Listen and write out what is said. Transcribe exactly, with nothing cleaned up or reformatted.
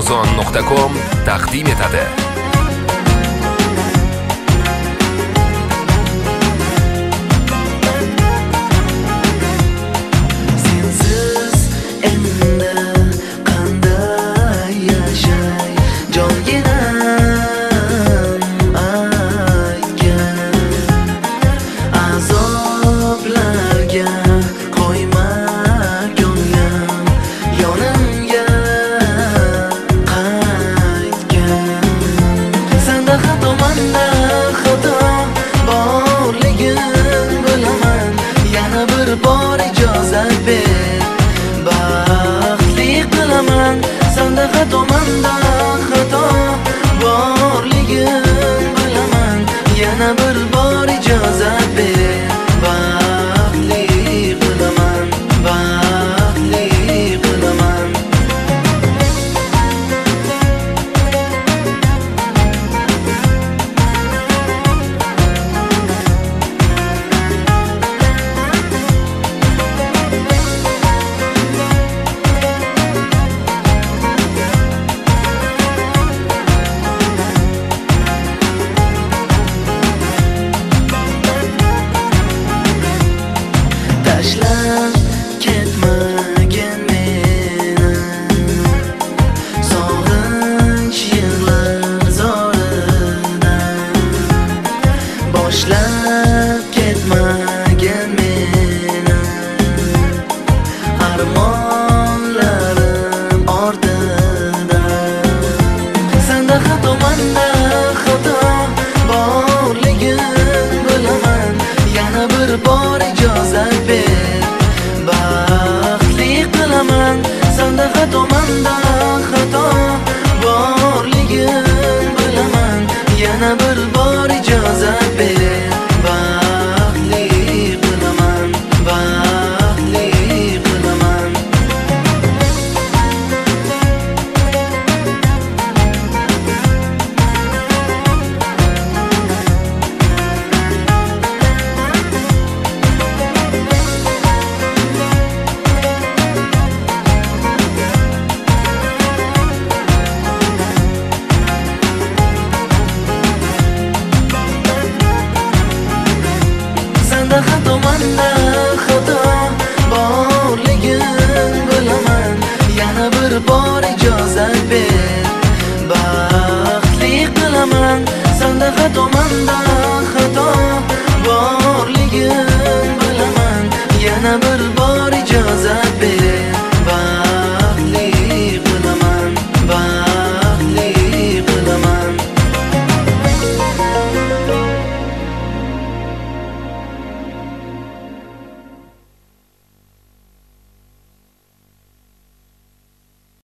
arzon nuqta com taqdim etadi. Yana bir bor ijozat ber, baxtli qilaman, baxtli qilaman. Tashlab ketmagin meni, sog'inch yig'lar zoridan. Boshlab ketmagin meni, armonlarim ortidan. Senda xato, menda xato borligin bilaman. Yana bir bor ijozat ber, baxtli qilaman. Senda xato, menda xato borligin bilaman. Yana bir bor ijozat ber, baxtli qilaman, baxtli qilaman. Senda xato, menda xato borligin bilaman. Yana bir bor ijozat ber, baxtli qilaman. Senda xato, menda